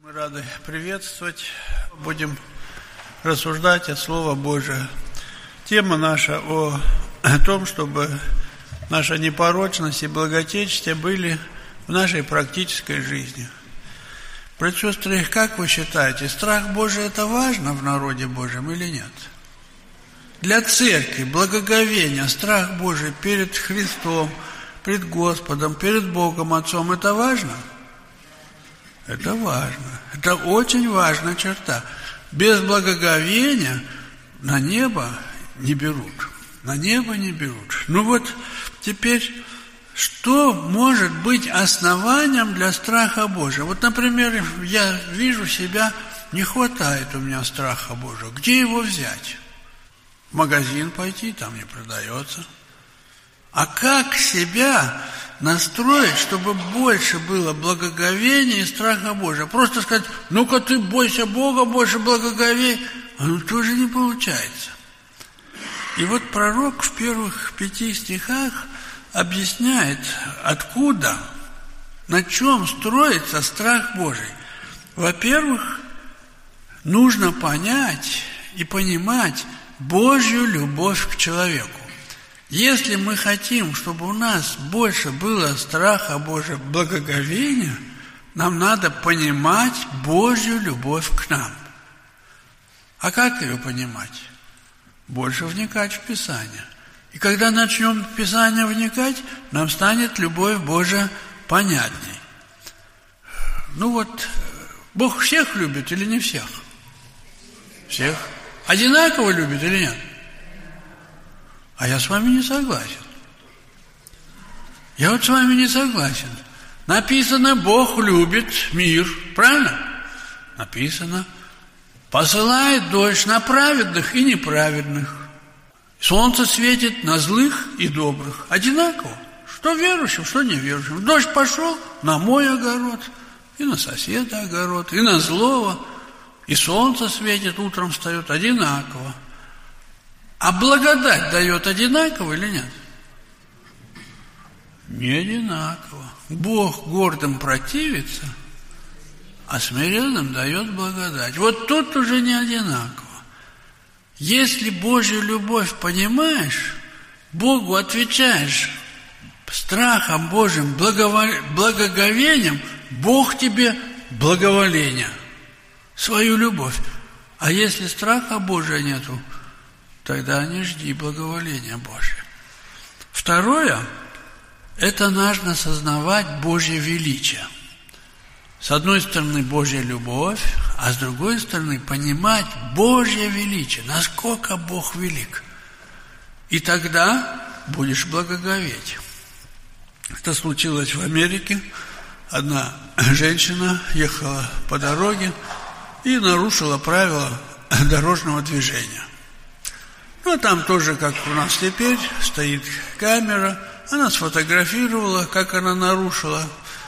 Мы рады приветствовать. Будем рассуждать от Слова Божия. Тема наша о том, чтобы наша непорочность и благочестие были в нашей практической жизни. Братья и сестры, как вы считаете, страх Божий это важно в народе Божьем или нет? Для церкви благоговение, страх Божий перед Христом, пред Господом, перед Богом Отцом, это важно? Это важно. Это очень важная черта. Без благоговения на небо не берут. На небо не берут. Ну вот теперь, что может быть основанием для страха Божия? Вот, например, я вижу себя, не хватает у меня страха Божия. Где его взять? В магазин пойти, там не продается. А как себя настроить, чтобы больше было благоговения и страха Божия? Просто сказать, ну-ка ты бойся Бога, больше благоговей. Оно тоже не получается. И вот пророк в первых 5 стихах объясняет, откуда, на чем строится страх Божий. Во-первых, нужно понять и понимать Божью любовь к человеку. Если мы хотим, чтобы у нас больше было страха Божия, благоговения, нам надо понимать Божью любовь к нам. А как ее понимать? Больше вникать в Писание. И когда начнем в Писание вникать, нам станет любовь Божия понятней. Ну вот, Бог всех любит или не всех? Всех. Одинаково любит или нет? А я с вами не согласен. Я вот с вами не согласен. Написано, Бог любит мир. Правильно? Написано. Посылает дождь на праведных и неправедных. Солнце светит на злых и добрых. Одинаково. Что верующим, что неверующим. Дождь пошел на мой огород, и на соседа огород, и на злого. И солнце светит, утром встает. Одинаково. А благодать дает одинаково или нет? Не одинаково. Бог гордым противится, а смиренным дает благодать. Вот тут уже не одинаково. Если Божью любовь понимаешь, Богу отвечаешь страхом Божьим, благоговением, Бог тебе благоволение, свою любовь. А если страха Божия нету, тогда не жди благоволения Божия. Второе, это нужно осознавать Божье величие. С одной стороны, Божья любовь, а с другой стороны, понимать Божье величие, насколько Бог велик. И тогда будешь благоговеть. Это случилось в Америке. Одна женщина ехала по дороге и нарушила правила дорожного движения. Ну, там тоже, как у нас теперь, стоит камера. Она сфотографировала, как она нарушила.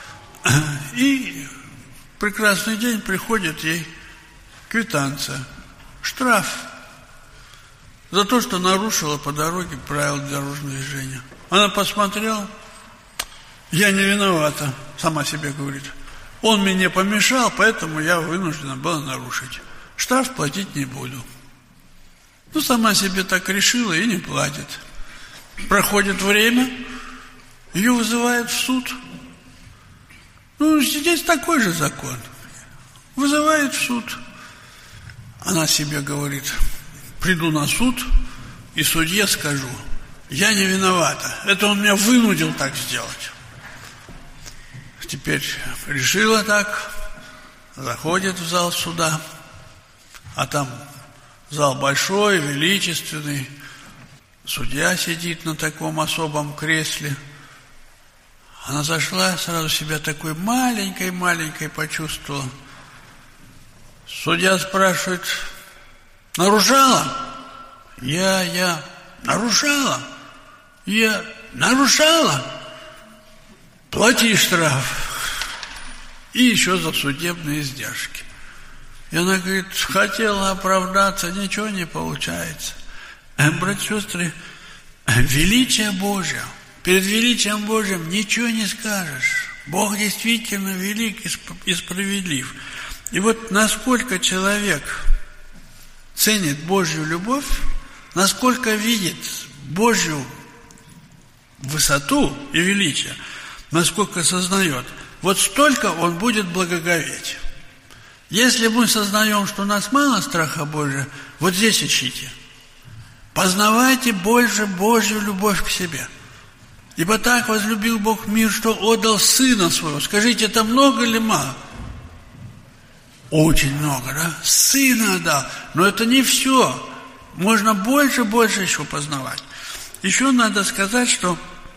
И прекрасный день приходит ей квитанция. Штраф за то, что нарушила по дороге правила дорожного движения. Она посмотрела. Я не виновата, сама себе говорит. Он мне помешал, поэтому я вынуждена была нарушить. Штраф платить не буду. Ну, сама себе так решила и не платит. Проходит время, ее вызывают в суд. Ну, здесь такой же закон. Вызывает в суд. Она себе говорит, приду на суд и судье скажу, я не виновата. Это он меня вынудил так сделать. Теперь решила так, заходит в зал суда, а там зал большой, величественный. Судья сидит на таком особом кресле. Она зашла, сразу себя такой маленькой почувствовала. Судья спрашивает, нарушала? Я нарушала? Я нарушала? Плати штраф. И еще за судебные издержки. И она говорит, хотела оправдаться, ничего не получается. Братья и сестры, величие Божие. Перед величием Божьим ничего не скажешь. Бог действительно велик и справедлив. И вот насколько человек ценит Божью любовь, насколько видит Божью высоту и величие, насколько сознает, вот столько он будет благоговеть. Если мы сознаем, что у нас мало страха Божия, вот здесь ищите. Познавайте больше Божью любовь к себе. Ибо так возлюбил Бог мир, что отдал Сына Своего. Скажите, это много или мало? Очень много, да? Сына отдал. Но это не все. Можно больше еще познавать. Еще надо сказать, что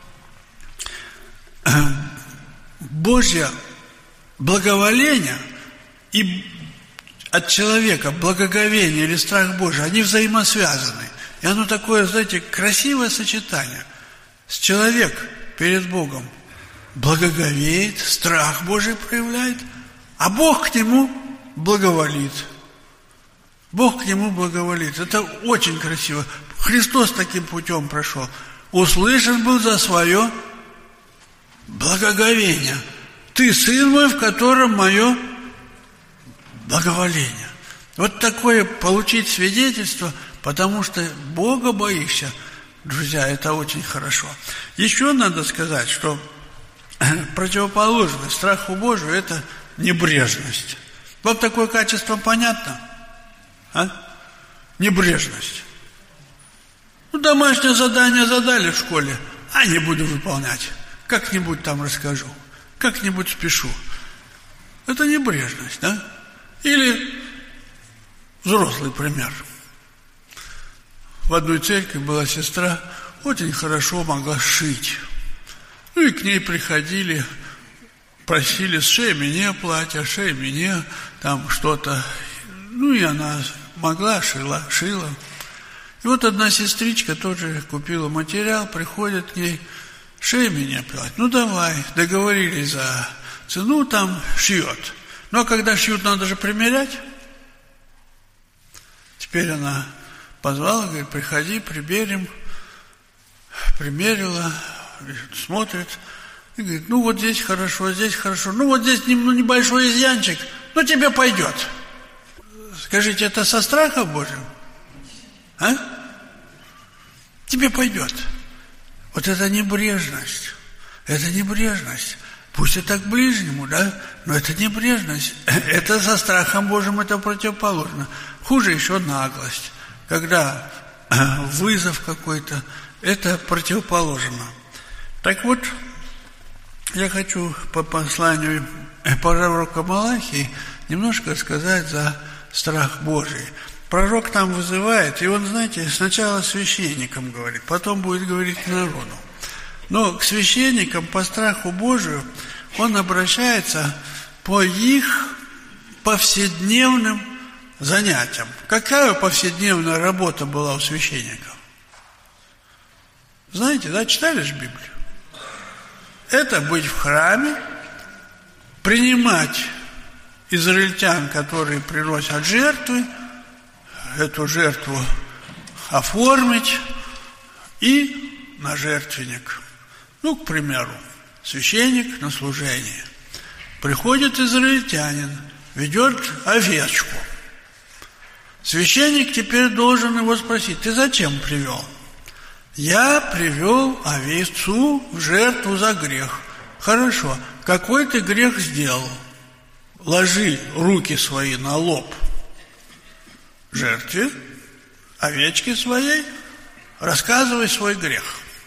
Божье благоволение и от человека благоговение или страх Божий, они взаимосвязаны. И оно такое, знаете, красивое сочетание. Человек перед Богом благоговеет, страх Божий проявляет, а Бог к нему благоволит. Бог к нему благоволит. Это очень красиво. Христос таким путем прошел. Услышан был за свое благоговение. Ты сын мой, в котором мое благоволение. Вот такое получить свидетельство, потому что Бога боишься, друзья, это очень хорошо. Еще надо сказать, что противоположность страху Божию – это небрежность. Вам такое качество понятно? А? Небрежность. Домашнее задание задали в школе, а не буду выполнять. Как-нибудь там расскажу, как-нибудь спешу. Это небрежность, да? Или взрослый пример. В одной церкви была сестра, очень хорошо могла шить. Ну и к ней приходили, просили сшей мне платье, шей мне там что-то. Ну и она могла, шила. И вот одна сестричка тоже купила материал, приходит к ней, шей мне платье. Ну давай, договорились за цену, там шьет. Ну а когда шьют, надо же примерять. Теперь она позвала, говорит, приходи, примерим. Примерила, смотрит. И говорит, ну вот здесь хорошо, ну вот здесь небольшой изъянчик, но тебе пойдет. Скажите, это со страхом Божьим? А? Тебе пойдет. Вот это небрежность. Это небрежность. Пусть это к ближнему, да? Но это небрежность. Это со страхом Божьим, это противоположно. Хуже еще наглость. Когда вызов какой-то, это противоположно. Так вот, я хочу по посланию пророка Малахии немножко сказать за страх Божий. Пророк там вызывает, и он, знаете, сначала священникам говорит, потом будет говорить к народу. Но к священникам по страху Божию он обращается по их повседневным занятиям. Какая повседневная работа была у священников? Знаете, да, читали же Библию? Это быть в храме, принимать израильтян, которые приносят жертвы, эту жертву оформить и на жертвенник. Ну, к примеру, священник на служение. Приходит израильтянин, ведет овечку. Священник теперь должен его спросить, ты зачем привел? Я привел овецу в жертву за грех. Хорошо, какой ты грех сделал? Ложи руки свои на лоб жертве, овечки своей, рассказывай свой грех.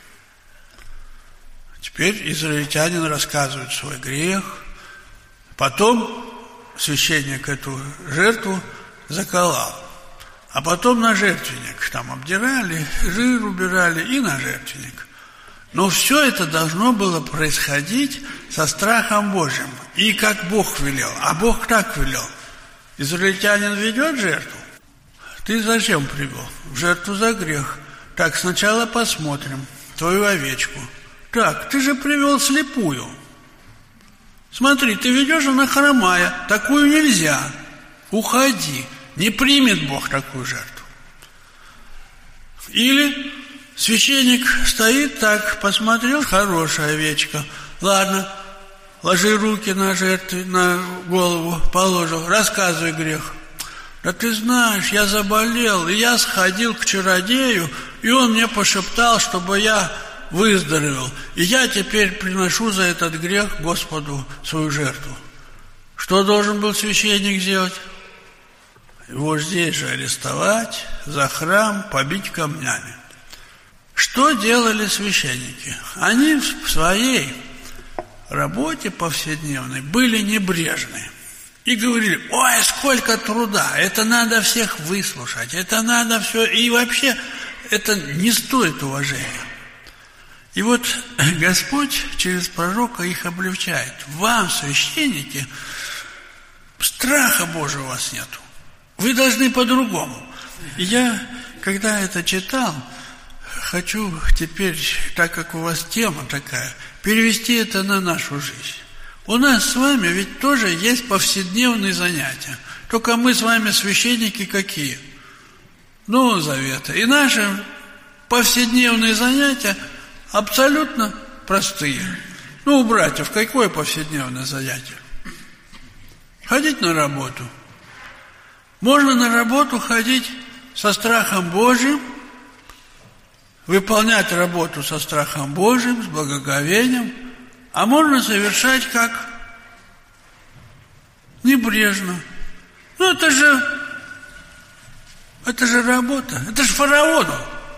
Теперь израильтянин рассказывает свой грех, потом священник эту жертву заколол, а потом на жертвенник там обдирали, жир убирали и на жертвенник. Но все это должно было происходить со страхом Божьим, и как Бог велел. А Бог так велел. Израильтянин ведет жертву. Ты зачем привел? В жертву за грех. Так, сначала посмотрим твою овечку. Так, ты же привел слепую. Смотри, ты ведешь, она хромая. Такую нельзя. Уходи. Не примет Бог такую жертву. Или священник стоит так, посмотрел, хорошая овечка. Ладно, ложи руки на жертву, на голову положил, рассказывай грех. Да ты знаешь, я заболел, и я сходил к чародею, и он мне пошептал, чтобы я выздоровел. И я теперь приношу за этот грех Господу свою жертву. Что должен был священник сделать? Его здесь же арестовать, за храм побить камнями. Что делали священники? Они в своей работе повседневной были небрежны. И говорили: ой, сколько труда, это надо всех выслушать, это надо все, и вообще это не стоит уважения. И вот Господь через пророка их облегчает. Вам, священники, страха Божьего у вас нету. Вы должны по-другому. И я, когда это читал, хочу теперь, так как у вас тема такая, перевести это на нашу жизнь. У нас с вами ведь тоже есть повседневные занятия. Только мы с вами священники какие? Нового Завета. И наши повседневные занятия абсолютно простые. У братьев какое повседневное занятие? Ходить на работу. Можно на работу ходить со страхом Божьим, выполнять работу со страхом Божьим, с благоговением, а можно совершать как? Небрежно. Это же работа, это же фараону.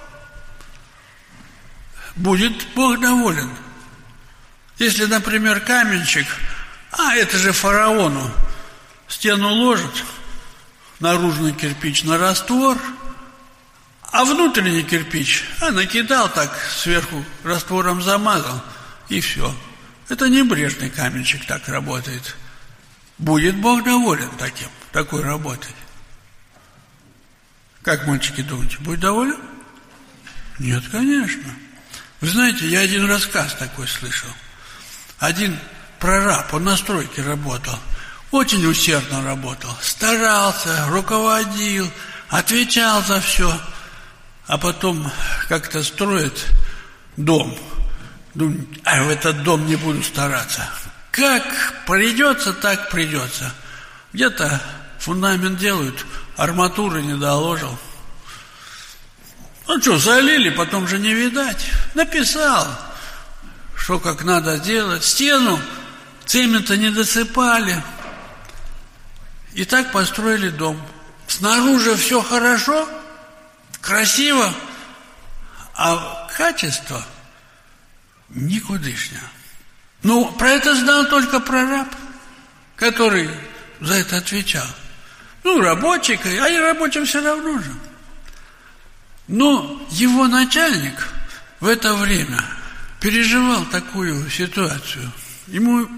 Будет Бог доволен. Если, например, каменщик, это же фараону, стену ложит, наружный кирпич на раствор, а внутренний кирпич, накидал так, сверху раствором замазал, и все. Это небрежный каменщик так работает. Будет Бог доволен такой работой? Как, мальчики, думаете, будет доволен? Нет, конечно. Вы знаете, я один рассказ такой слышал. Один прораб, он на стройке работал, очень усердно работал, старался, руководил, отвечал за все. А потом как-то строит дом. Думаю, в этот дом не буду стараться. Как придется, так придется. Где-то фундамент делают, арматуры не доложил. Залили, потом же не видать. Написал, что как надо делать. Стену цемента не досыпали. И так построили дом. Снаружи все хорошо, красиво, а качество никудышня. Про это знал только прораб, который за это отвечал. Рабочий, а и рабочим все равно же. Но его начальник в это время переживал такую ситуацию. Ему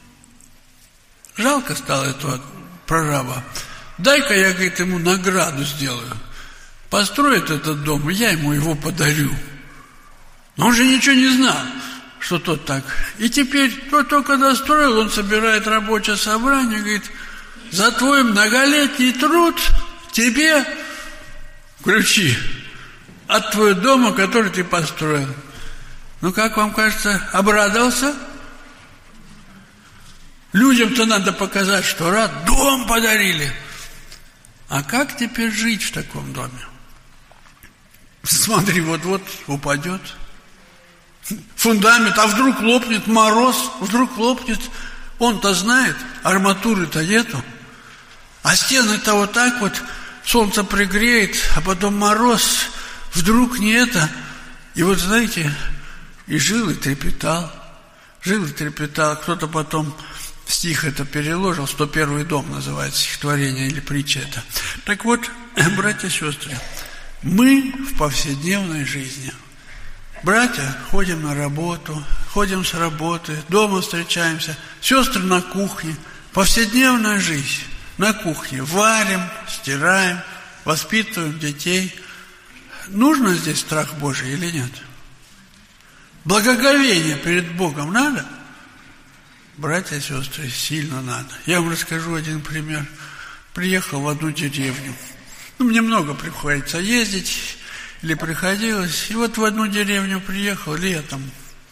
жалко стало этого прораба. Дай-ка я, говорит, ему награду сделаю. Построит этот дом, и я ему его подарю. Но он же ничего не знал, что тот так. И теперь тот только достроил, он собирает рабочее собрание, говорит: за твой многолетний труд тебе ключи от твоего дома, который ты построил. Как вам кажется, обрадовался? Людям-то надо показать, что рад, дом подарили. А как теперь жить в таком доме? Смотри, вот-вот упадет фундамент, а вдруг лопнет, мороз, вдруг лопнет. Он-то знает, арматуры-то нету. А стены-то вот так вот, солнце пригреет, а потом мороз, вдруг не это. И вот знаете, и жил и трепетал. Кто-то потом стих это переложил, 101-й дом называется, стихотворение или притча это. Так вот, братья и сестры, мы в повседневной жизни. Братья ходим на работу, ходим с работы, дома встречаемся, сестры на кухне, повседневная жизнь. На кухне варим, стираем, воспитываем детей. Нужно здесь страх Божий или нет? Благоговение перед Богом надо? Братья и сестры, сильно надо. Я вам расскажу один пример. Приехал в одну деревню. Мне много приходится ездить, или приходилось. И вот в одну деревню приехал летом.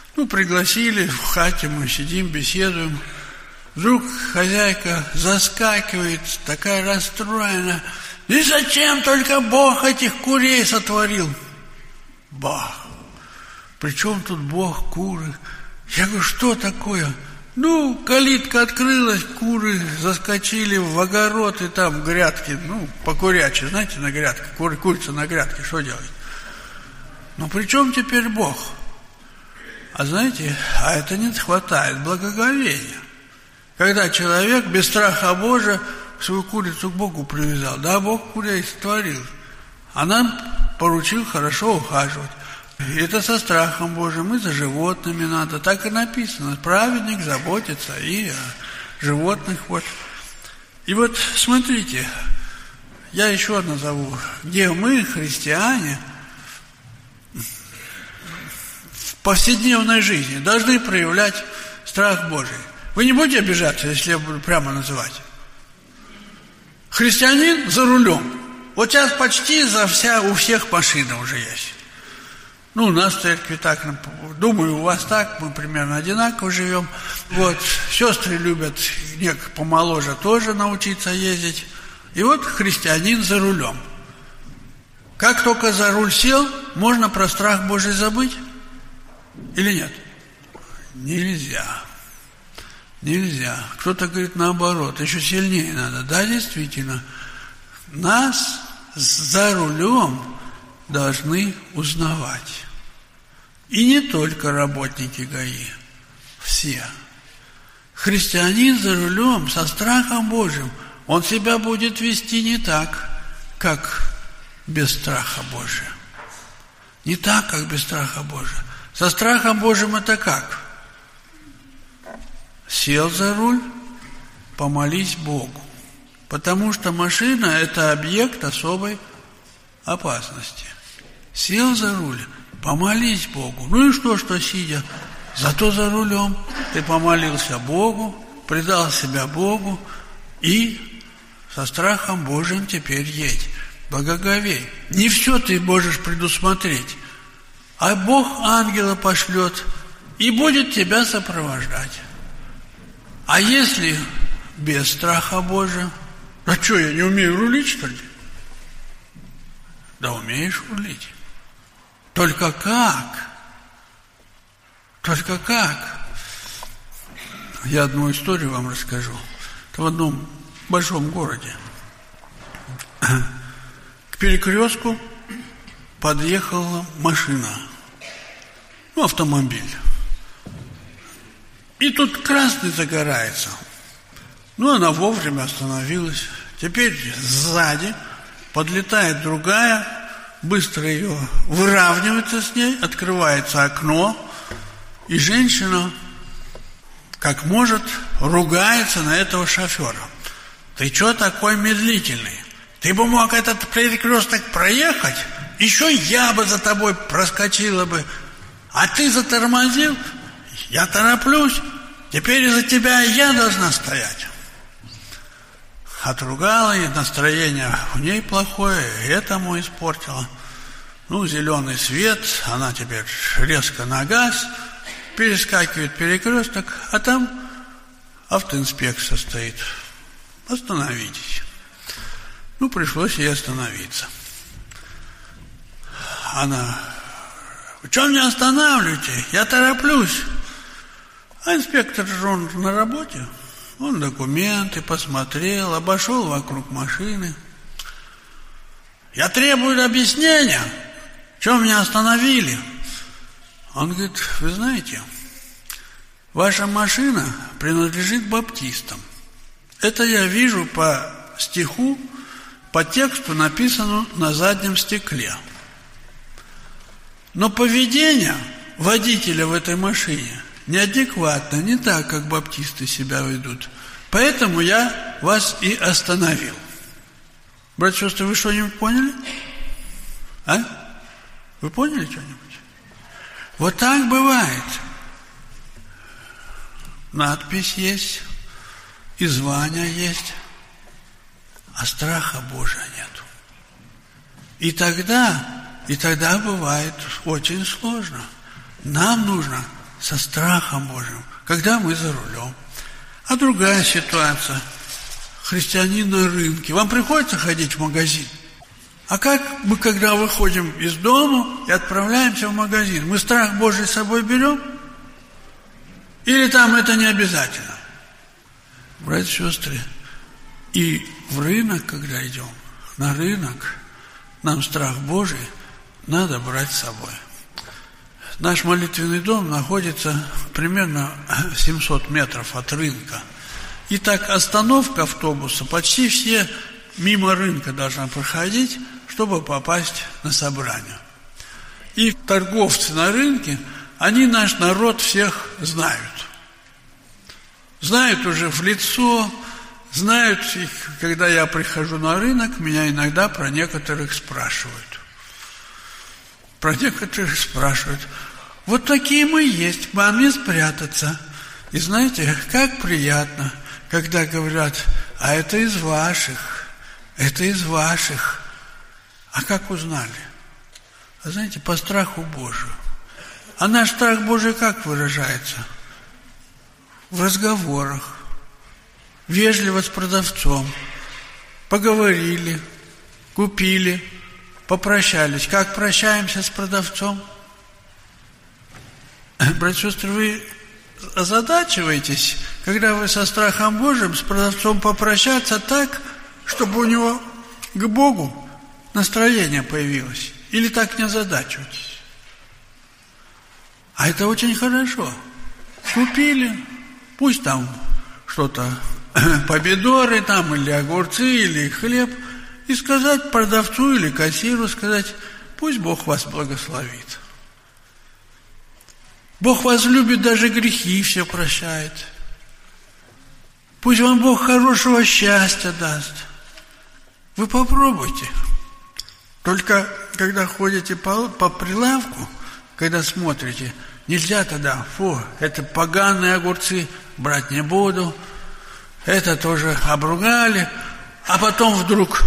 Пригласили, в хате мы сидим, беседуем. Вдруг хозяйка заскакивает, такая расстроена. И зачем только Бог этих курей сотворил? Бах! Причем тут Бог, куры? Я говорю, что такое? Калитка открылась, куры заскочили в огород, и там грядки, покурячи, знаете, на грядке, курица на грядке, что делать? При чем теперь Бог? А знаете, это не хватает благоговения. Когда человек без страха Божия свою курицу к Богу привязал, да, Бог курей сотворил, а нам поручил хорошо ухаживать. И это со страхом Божьим, и за животными надо. Так и написано, праведник заботится и о животных. И смотрите, я еще назову, где мы, христиане, в повседневной жизни должны проявлять страх Божий. Вы не будете обижаться, если я буду прямо называть? Христианин за рулем. Сейчас почти у всех машина уже есть. У нас в церкви так, думаю, у вас так, мы примерно одинаково живем. Сестры любят, помоложе тоже научиться ездить. И христианин за рулем. Как только за руль сел, можно про страх Божий забыть? Или нет? Нельзя. Кто-то говорит наоборот, еще сильнее надо. Да, действительно, нас за рулем должны узнавать. И не только работники ГАИ, все. Христианин за рулем со страхом Божьим, он себя будет вести не так, как без страха Божия. Не так, как без страха Божия. Со страхом Божьим это как? Сел за руль, помолись Богу. Потому что машина – это объект особой опасности. Сел за руль, помолись Богу. И что сидя? Зато за рулем ты помолился Богу, предал себя Богу и со страхом Божьим теперь едь. Благоговей. Не все ты можешь предусмотреть, а Бог ангела пошлет и будет тебя сопровождать. А если без страха Божия? А что, я не умею рулить, что ли? Да умеешь рулить. Только как? Я одну историю вам расскажу. Это в одном большом городе. К перекрестку подъехала машина. Автомобиль. И тут красный загорается. Она вовремя остановилась. Теперь сзади подлетает другая, быстро ее выравнивается с ней, открывается окно, и женщина, как может, ругается на этого шофера. Ты что такой медлительный? Ты бы мог этот перекресток проехать, еще я бы за тобой проскочила бы. А ты затормозил, я тороплюсь, теперь из-за тебя я должна стоять. Отругала, и настроение у ней плохое, и этому испортила. Зеленый свет, она теперь резко на газ, перескакивает перекресток, а там автоинспекция стоит. Остановитесь. Пришлось ей остановиться. Она: вы что меня останавливаете? Я тороплюсь. А инспектор же он на работе. Он документы посмотрел, обошел вокруг машины. Я требую объяснения. Что меня остановили? Он говорит: вы знаете, ваша машина принадлежит баптистам. Это я вижу по стиху, по тексту написано на заднем стекле. Но поведение водителя в этой машине неадекватно, не так, как баптисты себя ведут. Поэтому я вас и остановил. Братья и сестры, вы что-нибудь поняли? Вы поняли что-нибудь? Вот так бывает. Надпись есть, и звание есть, а страха Божия нету. И тогда бывает очень сложно. Нам нужно со страхом Божьим, когда мы за рулем. А другая ситуация. Христианин на рынке. Вам приходится ходить в магазин? А как мы, когда выходим из дома и отправляемся в магазин, мы страх Божий с собой берем? Или там это не обязательно? Братья и сестры, и в рынок, когда идем, на рынок, нам страх Божий надо брать с собой. Наш молитвенный дом находится примерно 700 метров от рынка. И так остановка автобуса, почти все мимо рынка должна проходить, чтобы попасть на собрание. И торговцы на рынке, они наш народ всех знают. Знают уже в лицо, знают, когда я прихожу на рынок, меня иногда про некоторых спрашивают. Про некоторых спрашивают. Вот такие мы есть, вам не спрятаться. И знаете, как приятно, когда говорят, а это из ваших, это из ваших. А как узнали? А знаете, по страху Божию. А наш страх Божий как выражается? В разговорах. Вежливо с продавцом. Поговорили, купили, попрощались. Как прощаемся с продавцом? Братья и сестры, вы озадачиваетесь, когда вы со страхом Божьим с продавцом попрощаться так, чтобы у него к Богу настроение появилось. Или так не озадачивайтесь. А это очень хорошо. Купили, пусть там что-то, помидоры там, или огурцы, или хлеб, и сказать продавцу или кассиру, сказать, пусть Бог вас благословит. Бог вас любит, даже грехи все прощает. Пусть вам Бог хорошего счастья даст. Вы попробуйте. Только когда ходите по прилавку, когда смотрите, нельзя тогда, это поганые огурцы, брать не буду, это тоже обругали, а потом вдруг,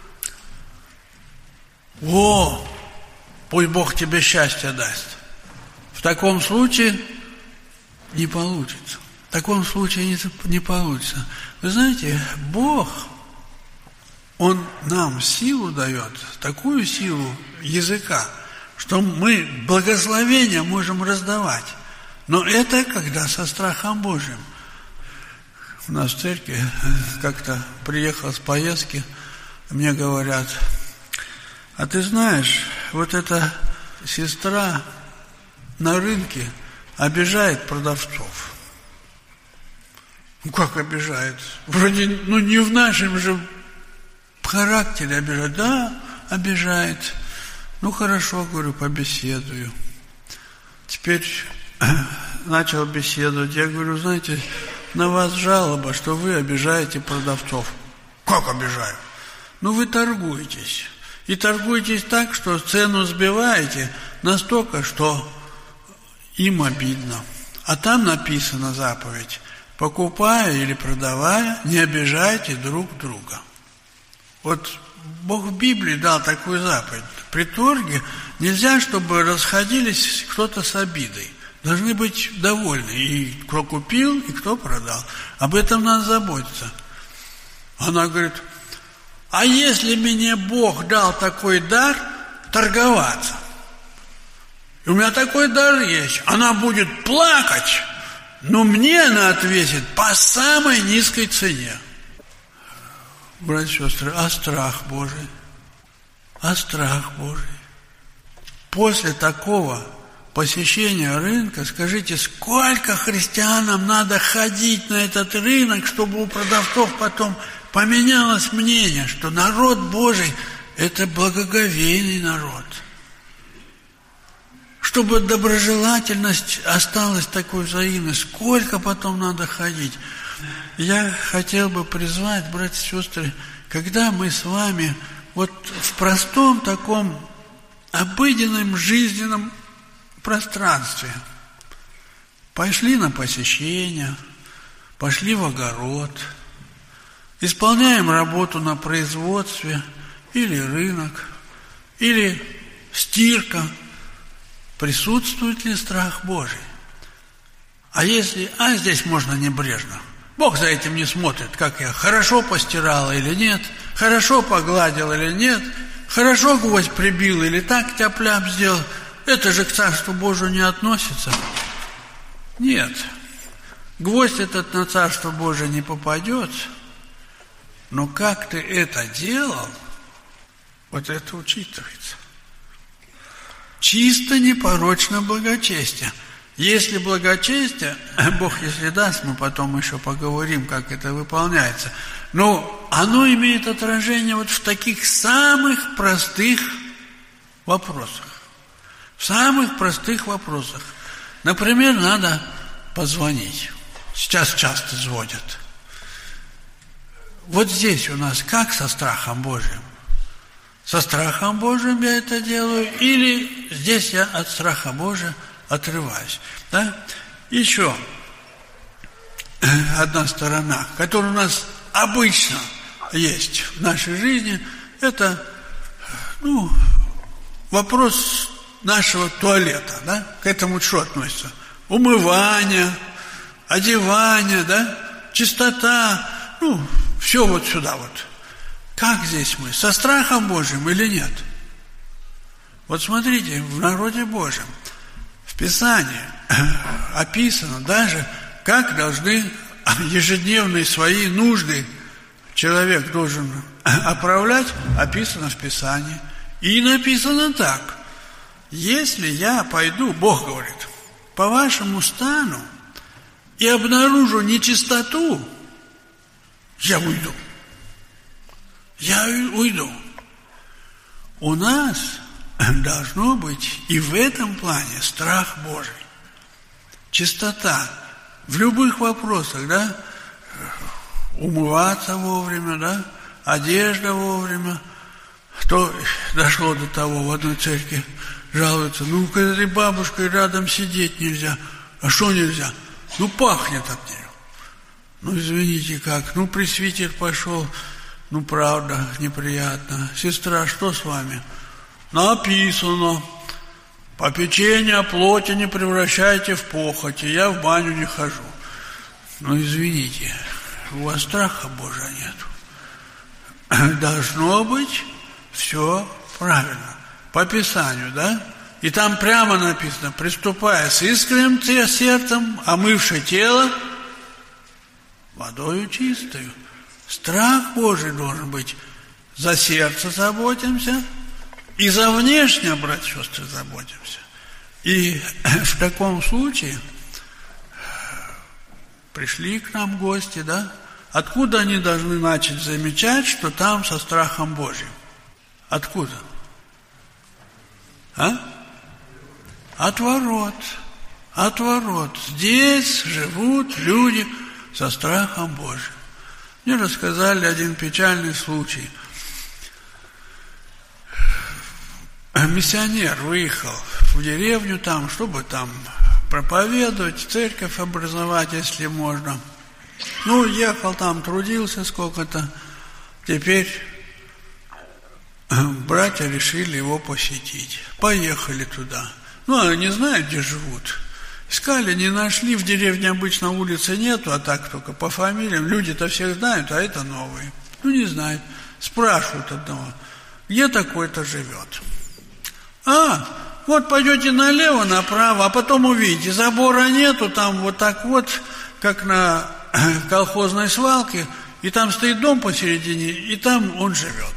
пусть Бог тебе счастье даст. В таком случае не получится. В таком случае не получится. Вы знаете, Бог, Он нам силу дает, такую силу языка, что мы благословения можем раздавать. Но это когда со страхом Божьим. У нас в церкви как-то приехал с поездки, мне говорят, а ты знаешь, вот эта сестра на рынке обижает продавцов. Ну как обижает? Вроде, не в нашем же характере обижает. Да, обижает. Ну хорошо, говорю, побеседую. Теперь начал беседовать. Я говорю, знаете, на вас жалоба, что вы обижаете продавцов. Как обижаю? Вы торгуетесь. И торгуетесь так, что цену сбиваете настолько, что им обидно. А там написана заповедь: покупая или продавая, не обижайте друг друга. Вот Бог в Библии дал такую заповедь. При торге нельзя, чтобы расходились кто-то с обидой. Должны быть довольны. И кто купил, и кто продал. Об этом надо заботиться. Она говорит, а если мне Бог дал такой дар торговаться? И у меня такой дар есть. Она будет плакать, но мне она ответит по самой низкой цене. Братья и сестры, а страх Божий? А страх Божий? После такого посещения рынка, скажите, сколько христианам надо ходить на этот рынок, чтобы у продавцов потом поменялось мнение, что народ Божий – это благоговейный народ. Чтобы доброжелательность осталась такой взаимной, сколько потом надо ходить. Я хотел бы призвать, братья и сестры, когда мы с вами вот в простом таком обыденном жизненном пространстве пошли на посещение, пошли в огород, исполняем работу на производстве, или рынок, или стирка, присутствует ли страх Божий? здесь можно небрежно. Бог за этим не смотрит, как я хорошо постирала или нет, хорошо погладил или нет, хорошо гвоздь прибил или так тяп-ляп сделал. Это же к Царству Божию не относится. Нет. Гвоздь этот на Царство Божие не попадет. Но как ты это делал, вот это учитывается. Чисто непорочно благочестие. Если благочестие, Бог если даст, мы потом еще поговорим, как это выполняется. Но оно имеет отражение вот в таких самых простых вопросах. В самых простых вопросах. Например, надо позвонить. Сейчас часто звонят. Вот здесь у нас как со страхом Божьим? Со страхом Божьим я это делаю, или здесь я от страха Божия отрываюсь. Да? Еще одна сторона, которая у нас обычно есть в нашей жизни, это вопрос нашего туалета. Да? К этому что относится? Умывание, одевание, да? Чистота, все вот сюда вот. Как здесь мы? Со страхом Божьим или нет? Вот смотрите, в народе Божьем, в Писании описано даже, как должны ежедневные свои нужды человек должен оправлять, описано в Писании. И написано так: если я пойду, Бог говорит, по вашему стану и обнаружу нечистоту, я уйду. Я уйду. У нас должно быть и в этом плане страх Божий. Чистота в любых вопросах, да? Умываться вовремя, да? Одежда вовремя. Что дошло до того, в одной церкви жалуются: к этой бабушкой рядом сидеть нельзя. А что нельзя? Пахнет от нее. Извините, как? Пресвитер пошел. Правда, неприятно. Сестра, что с вами? Написано: попечение о плоти не превращайте в похоти. Я в баню не хожу. Извините, у вас страха Божия нет. Должно быть все правильно. По Писанию, да? И там прямо написано: приступая с искренним сердцем, омывши тело водою чистою. Страх Божий должен быть. За сердце заботимся, и за внешнее, братья и сестры, заботимся. И в таком случае пришли к нам гости, да? Откуда они должны начать замечать, что там со страхом Божьим? Откуда? От ворот. От ворот. Здесь живут люди со страхом Божьим. Мне рассказали один печальный случай. Миссионер выехал в деревню там, чтобы там проповедовать, церковь образовать, если можно. Ехал там, трудился сколько-то. Теперь братья решили его посетить. Поехали туда. Они знают, где живут. Искали, не нашли, в деревне обычно улицы нету, а так только по фамилиям. Люди-то всех знают, а это новые. Не знают. Спрашивают одного: где такой-то живет? Вот пойдете налево, направо, а потом увидите, забора нету, там вот так вот, как на колхозной свалке, и там стоит дом посередине, и там он живет.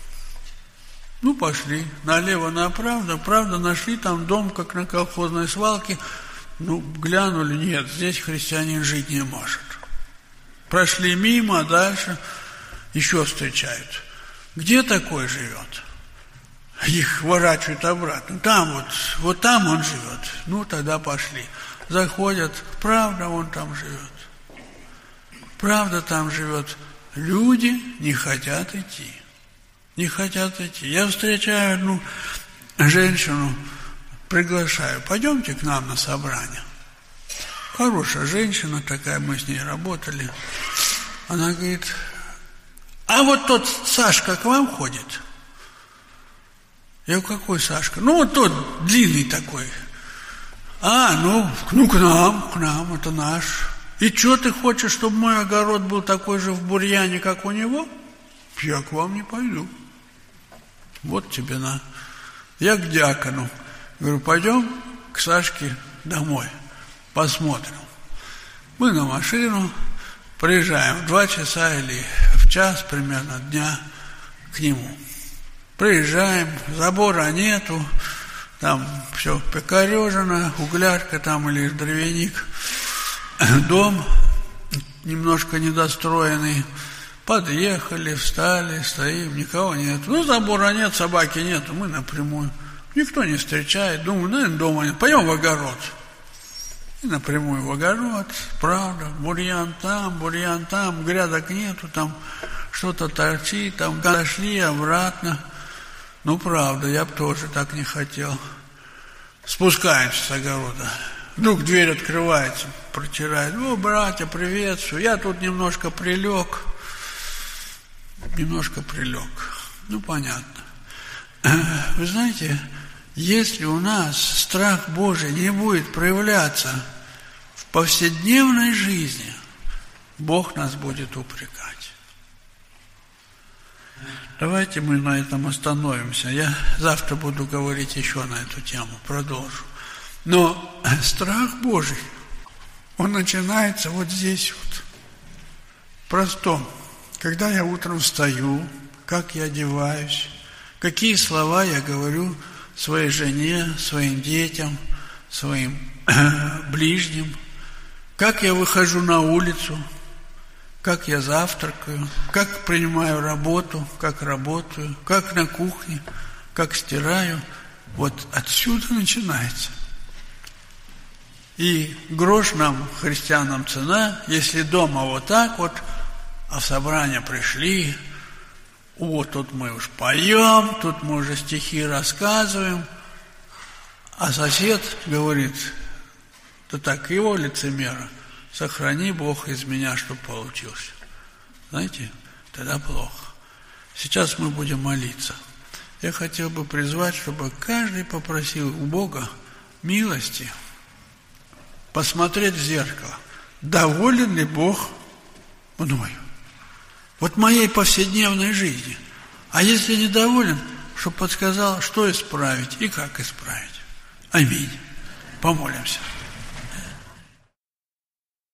Пошли налево, направо, правда, нашли там дом, как на колхозной свалке. Глянули, нет, здесь христианин жить не может. Прошли мимо, а дальше еще встречают. Где такой живет? Их ворачивают обратно. Там вот там он живет. Тогда пошли. Заходят, правда, он там живет. Правда, там живет. Люди не хотят идти. Не хотят идти. Я встречаю одну женщину, приглашаю: пойдемте к нам на собрание. Хорошая женщина такая, мы с ней работали. Она говорит: а вот тот Сашка к вам ходит? Я говорю: какой Сашка? Вот тот длинный такой. К нам, это наш. И что ты хочешь, чтобы мой огород был такой же в бурьяне, как у него? Я к вам не пойду. Вот тебе на. Я к диакону. Говорю, пойдем к Сашке домой, посмотрим. Мы на машину приезжаем в 2 часа или в час примерно дня к нему. Приезжаем, забора нету, там все покорежено, углярка там или дровяник. Дом немножко недостроенный. Подъехали, встали, стоим, никого нет. Забора нет, собаки нет, мы напрямую. Никто не встречает. Думаю, наверное, дома нет. Пойдем в огород. И напрямую в огород. Правда, бурьян там, грядок нету, там что-то торчит, там дошли обратно. Правда, я бы тоже так не хотел. Спускаемся с огорода. Вдруг дверь открывается, протирает. Братья, приветствую. Я тут немножко прилег. Понятно. Вы знаете, если у нас страх Божий не будет проявляться в повседневной жизни, Бог нас будет упрекать. Давайте мы на этом остановимся. Я завтра буду говорить еще на эту тему, продолжу. Но страх Божий, он начинается вот здесь вот. Простом. Когда я утром встаю, как я одеваюсь, какие слова я говорю своей жене, своим детям, своим ближним, как я выхожу на улицу, как я завтракаю, как принимаю работу, как работаю, как на кухне, как стираю. Вот отсюда начинается. И грош нам, христианам, цена, если дома вот так вот, а в собрание пришли, тут мы уж поем, тут мы уже стихи рассказываем, а сосед говорит, да так его лицемера, сохрани Бог из меня, чтоб получился. Знаете, тогда плохо. Сейчас мы будем молиться. Я хотел бы призвать, чтобы каждый попросил у Бога милости посмотреть в зеркало, доволен ли Бог мною. Вот моей повседневной жизни. А если недоволен, чтобы подсказал, что исправить и как исправить. Аминь. Помолимся.